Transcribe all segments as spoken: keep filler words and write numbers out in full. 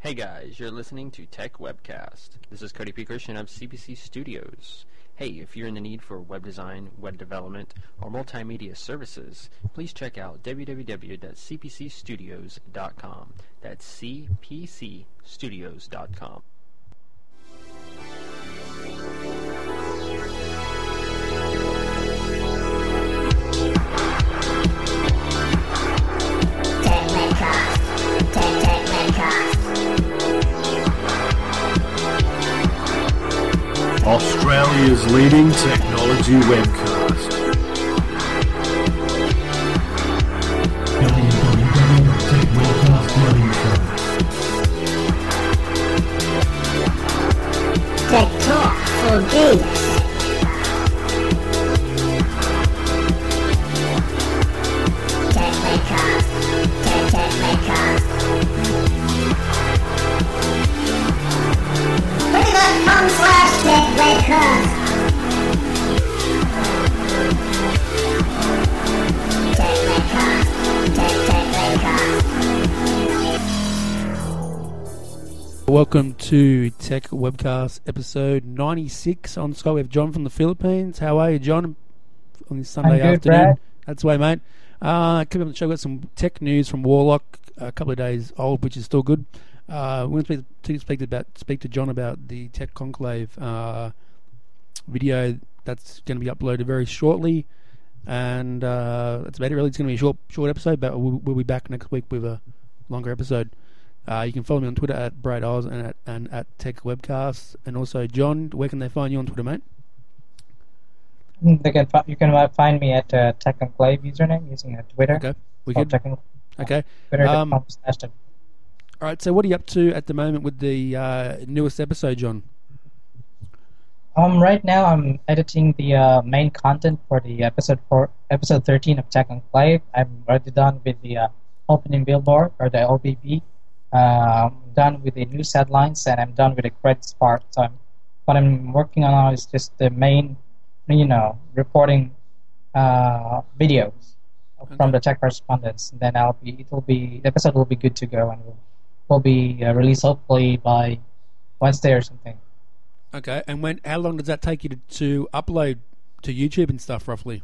Hey guys, you're listening to Tech Webcast. This is Cody P. Christian of C P C Studios. Hey, if you're in the need for web design, web development, or multimedia services, please check out w w w dot c p c studios dot com. That's c p c studios dot com. Tech Webcast. Tech Tech Webcast. Australia's leading technology webcast. w w w dot tech webcast dot info. Tech Talk for Geeks. Tech Webcast. Tech Tech Webcast. com slash Tech Webcast. Tech Webcast. Tech Tech Webcast. Welcome to Tech Webcast episode ninety-six. On Skype we have John from the Philippines. How are you, John, on this Sunday I'm good, afternoon? Brad. That's the way, mate. Uh, coming up on the show, got some tech news from Warlock, a couple of days old, which is still good. Uh, we're going to speak to, speak, to about, speak to John about the Tech Conclave uh, video that's going to be uploaded very shortly. And uh, that's about it, really. It's going to be a short short episode, but we'll, we'll be back next week with a longer episode. Uh, you can follow me on Twitter at Brad Oz and at, and at Tech Webcast. And also, John, where can they find you on Twitter, mate? They can fi- you can uh, find me at uh, Tech Enclave username using uh, Twitter. Okay, we Or could. Tech Enclave. Okay. Twitter dot Um, com slash Tech. All right, so what are you up to at the moment with the uh, newest episode, John? Um, right now I'm editing the uh, main content for the episode four, episode thirteen of Tech Enclave. I'm already done with the uh, opening billboard or the O B B. Uh, I'm done with the news headlines and I'm done with the credits part. So I'm, what I'm working on now is just the main, you know, reporting uh, videos from the tech correspondents. And then I'll be, it will be, the episode will be good to go and will, will be uh, released hopefully by Wednesday or something. Okay, and when? How long does that take you to, to upload to YouTube and stuff, roughly?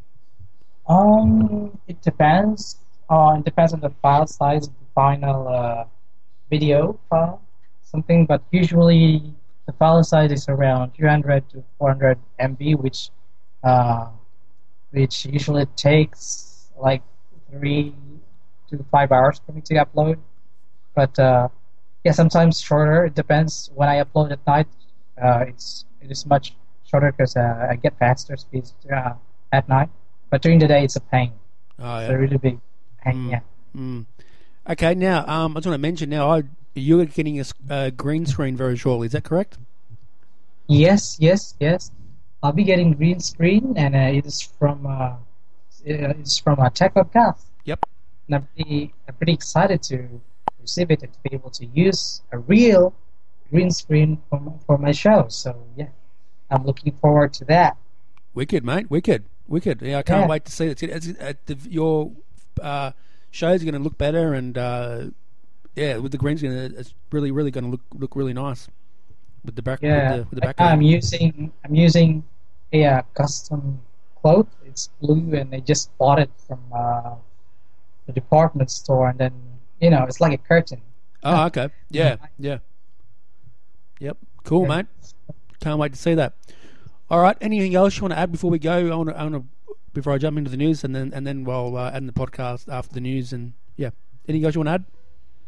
Um, it depends. Uh, it depends on the file size of the final uh, video file, something. But usually the file size is around three hundred to four hundred megabytes, which uh, which usually takes like three to five hours for me to upload. But uh, yeah, sometimes shorter. It depends. When I upload at night, uh, it's it is much shorter because uh, I get faster speeds uh, at night. But during the day, it's a pain. Oh, It's yeah. a really big pain. Mm. Yeah. Mm. Okay, now um, I just want to mention now I, you're getting a s- uh, green screen very shortly. Is that correct? Yes, yes, yes. I'll be getting green screen, and uh, it is from uh, it's from a Tech Webcast. Yep. And I'm pretty, I'm pretty excited to receive it and to be able to use a real green screen for my, for my show. So yeah, I'm looking forward to that. Wicked, mate. Wicked. Wicked. Yeah, I can't Yeah. wait to see it. It's, it's, uh, the, your uh, show's going to look better, and uh, yeah, with the green screen, it's really, really going to look look really nice with the back. Yeah, with the, with the right now I'm background. using I'm using a uh, custom cloth. It's blue, and I just bought it from uh, the department store, and then you know it's like a curtain. Oh, okay. Yeah, yeah. Yep. Cool, Yeah. mate. Can't wait to see that. All right. Anything else you want to add before we go? I want to, I want to before I jump into the news, and then and then we'll uh, end the podcast after the news. And yeah, anything else you want to add?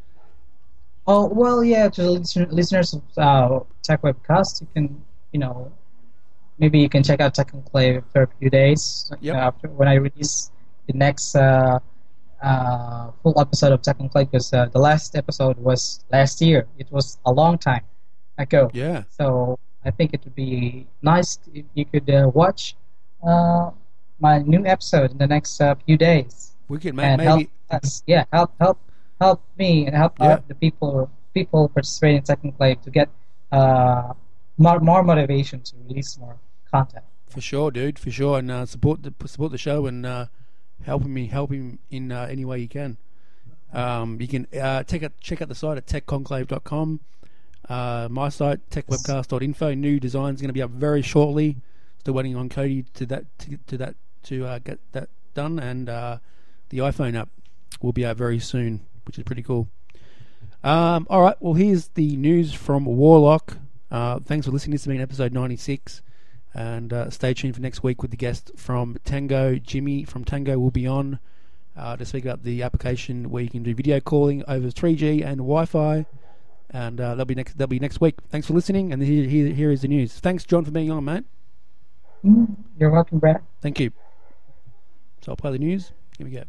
Oh well, yeah. To the listener, listeners of uh, Tech Webcast, you can you know maybe you can check out Tech Enclave for a few days Yep. uh, after when I release the next uh, uh, full episode of Tech Enclave, because uh, the last episode was last year. It was a long time ago. Yeah. So I think it would be nice if you could uh, watch uh, my new episode in the next uh, few days Wicked, mate. and Maybe. help us. Yeah, help help help me and help Yeah. uh, the people people participating in Tech Enclave to get uh, more more motivation to release more content. For sure, dude. For sure, and uh, support the support the show and uh, helping me help him in uh, any way you can. Um, you can uh, check out check out the site at tech conclave dot com. Uh, my site, tech webcast dot info. New designs going to be up very shortly. Still waiting on Cody to that to, to that to uh, get that done, and uh, the iPhone app will be out very soon, which is pretty cool. Um, all right, well, here's the news from Warlock. Uh, thanks for listening. This has been episode ninety-six, and uh, stay tuned for next week with the guest from Tango. Jimmy from Tango will be on uh, to speak about the application where you can do video calling over three G and Wi-Fi. And uh, that'll be next. That'll be next week. Thanks for listening, and here, here, here is the news. Thanks, John, for being on, mate. You're welcome, Brad. Thank you. So I'll play the news. Here we go.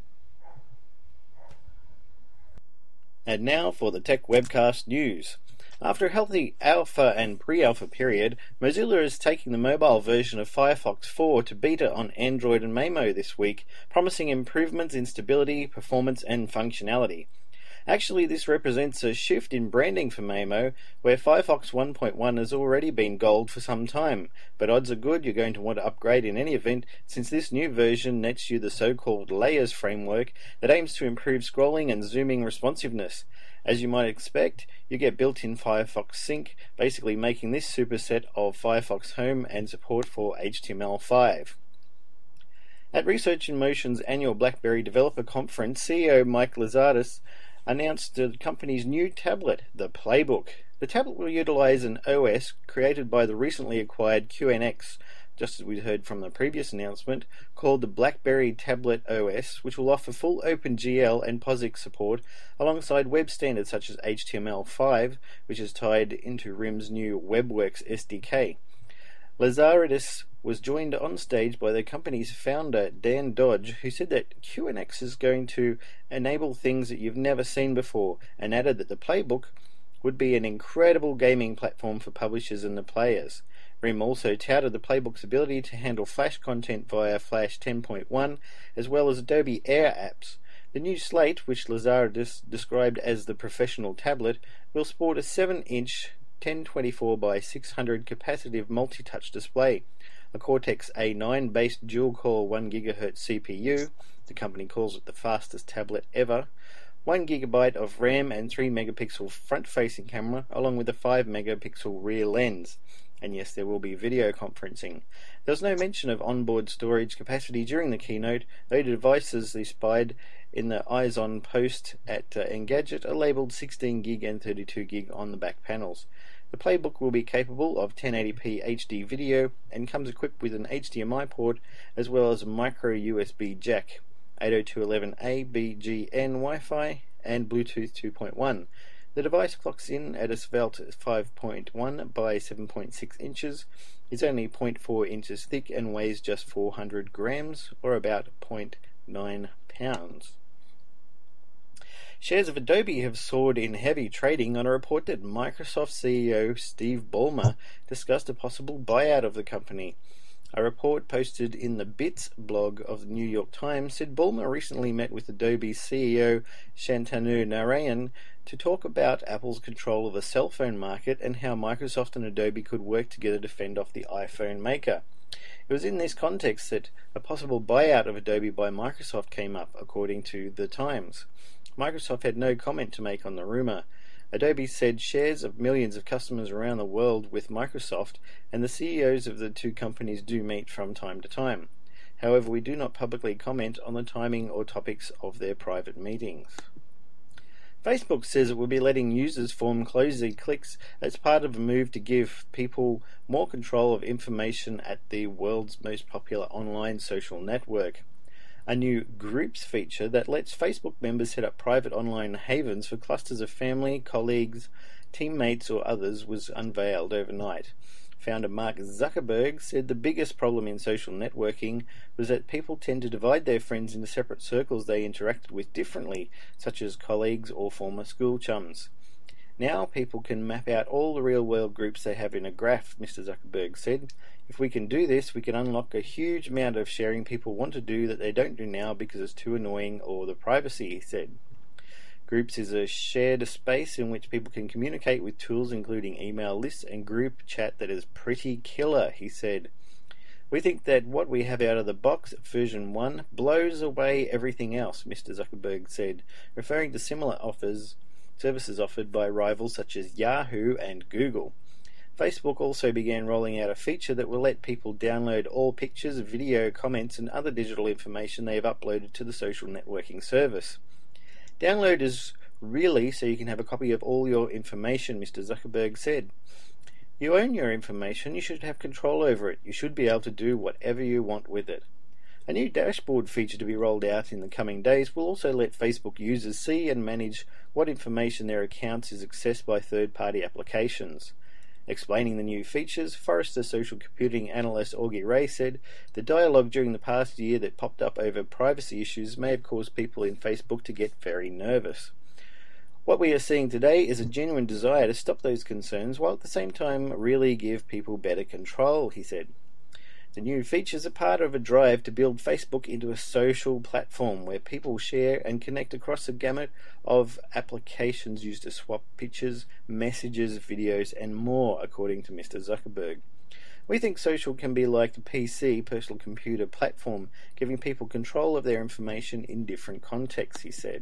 And now for the Tech Webcast news. After a healthy alpha and pre-alpha period, Mozilla is taking the mobile version of Firefox four to beta on Android and Maemo this week, promising improvements in stability, performance, and functionality. Actually, this represents a shift in branding for Maemo, where Firefox one point one has already been gold for some time, but odds are good you're going to want to upgrade in any event, since this new version nets you the so-called Layers framework that aims to improve scrolling and zooming responsiveness. As you might expect, you get built-in Firefox Sync, basically making this superset of Firefox Home and support for H T M L five. At Research in Motion's annual BlackBerry Developer Conference, C E O Mike Lazardis announced the company's new tablet, the Playbook. The tablet will utilize an O S created by the recently acquired Q N X, just as we heard from the previous announcement, called the BlackBerry Tablet O S, which will offer full OpenGL and POSIX support alongside web standards such as H T M L five, which is tied into R I M's new WebWorks S D K. Lazaridis was joined on stage by the company's founder, Dan Dodge, who said that Q N X is going to enable things that you've never seen before, and added that the Playbook would be an incredible gaming platform for publishers and the players. R I M also touted the Playbook's ability to handle Flash content via Flash ten point one, as well as Adobe Air apps. The new slate, which Lazaridis described as the professional tablet, will sport a seven inch ten twenty-four by six hundred capacitive multi-touch display, a Cortex A nine based dual-core one gigahertz C P U, the company calls it the fastest tablet ever, one gigabyte of RAM and three megapixel front-facing camera, along with a five megapixel rear lens. And yes, there will be video conferencing. There was no mention of onboard storage capacity during the keynote, though the devices they spied in the Eyes On post at uh, Engadget are labelled sixteen gig and thirty-two gig on the back panels. The Playbook will be capable of ten eighty p H D video and comes equipped with an H D M I port as well as a micro U S B jack, eight oh two dot eleven A B G N Wi-Fi and Bluetooth two point one. The device clocks in at a svelte five point one by seven point six inches, is only zero point four inches thick and weighs just four hundred grams or about zero point nine pounds. Shares of Adobe have soared in heavy trading on a report that Microsoft C E O Steve Ballmer discussed a possible buyout of the company. A report posted in the Bits blog of the New York Times said Ballmer recently met with Adobe C E O Shantanu Narayan to talk about Apple's control of the cell phone market and how Microsoft and Adobe could work together to fend off the iPhone maker. It was in this context that a possible buyout of Adobe by Microsoft came up, according to The Times. Microsoft had no comment to make on the rumour. Adobe said shares of millions of customers around the world with Microsoft, and the C E Os of the two companies do meet from time to time. However, we do not publicly comment on the timing or topics of their private meetings. Facebook says it will be letting users form closed cliques as part of a move to give people more control of information at the world's most popular online social network. A new Groups feature that lets Facebook members set up private online havens for clusters of family, colleagues, teammates or others was unveiled overnight. Founder Mark Zuckerberg said the biggest problem in social networking was that people tend to divide their friends into separate circles they interacted with differently, such as colleagues or former school chums. Now people can map out all the real-world groups they have in a graph, Mister Zuckerberg said. If we can do this, we can unlock a huge amount of sharing people want to do that they don't do now because it's too annoying or the privacy, he said. Groups is a shared space in which people can communicate with tools including email lists and group chat that is pretty killer, he said. We think that what we have out of the box, version one, blows away everything else, Mister Zuckerberg said, referring to similar offers, services offered by rivals such as Yahoo and Google. Facebook also began rolling out a feature that will let people download all pictures, video, comments, and other digital information they have uploaded to the social networking service. Download is really so you can have a copy of all your information, Mister Zuckerberg said. You own your information, you should have control over it. You should be able to do whatever you want with it. A new dashboard feature to be rolled out in the coming days will also let Facebook users see and manage what information their accounts is accessed by third-party applications. Explaining the new features, Forrester social computing analyst Augie Ray said, the dialogue during the past year that popped up over privacy issues may have caused people in Facebook to get very nervous. What we are seeing today is a genuine desire to stop those concerns while at the same time really give people better control, he said. The new features are part of a drive to build Facebook into a social platform where people share and connect across a gamut of applications used to swap pictures, messages, videos, and more, according to Mister Zuckerberg. We think social can be like a P C, personal computer platform, giving people control of their information in different contexts, he said.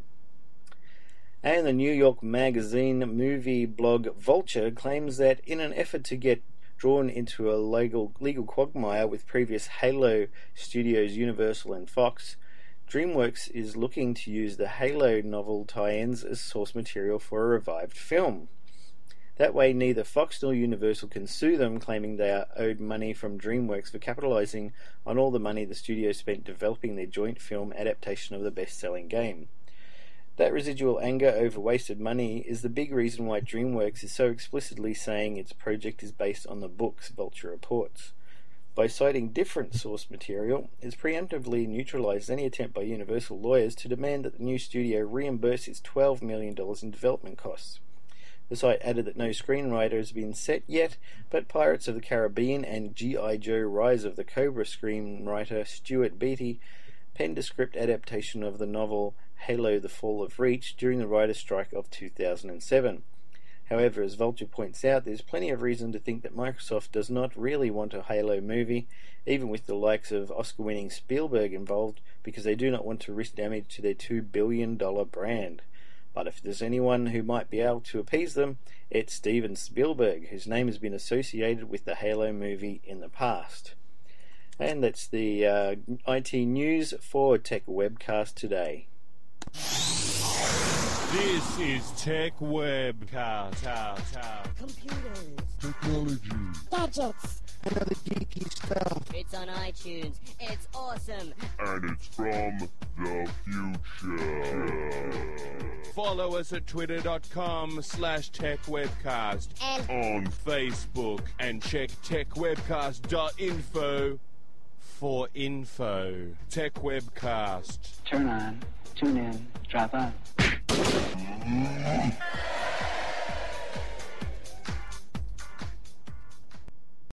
And the New York Magazine movie blog Vulture claims that in an effort to get drawn into a legal, legal quagmire with previous Halo studios Universal and Fox, DreamWorks is looking to use the Halo novel tie-ins as source material for a revived film. That way neither Fox nor Universal can sue them, claiming they are owed money from DreamWorks for capitalizing on all the money the studio spent developing their joint film adaptation of the best-selling game. That residual anger over wasted money is the big reason why DreamWorks is so explicitly saying its project is based on the books, Vulture reports. By citing different source material, it's preemptively neutralized any attempt by Universal lawyers to demand that the new studio reimburse its twelve million dollars in development costs. The site added that no screenwriter has been set yet, but Pirates of the Caribbean and G I. Joe Rise of the Cobra screenwriter Stuart Beattie penned a script adaptation of the novel Halo: The Fall of Reach during the writer's strike of two thousand seven. However, as Vulture points out, there's plenty of reason to think that Microsoft does not really want a Halo movie, even with the likes of Oscar-winning Spielberg involved, because they do not want to risk damage to their two billion dollars brand. But if there's anyone who might be able to appease them, it's Steven Spielberg, whose name has been associated with the Halo movie in the past. And that's the uh, I T news for Tech Webcast today. This is Tech Webcast. Computers. Technology. Gadgets. and other geeky stuff. It's on iTunes. It's awesome. And it's from the future. Follow us at twitter.com slash techwebcast. And On Facebook and check techwebcast dot info for info. Tech Webcast. Turn on, tune in, drop on.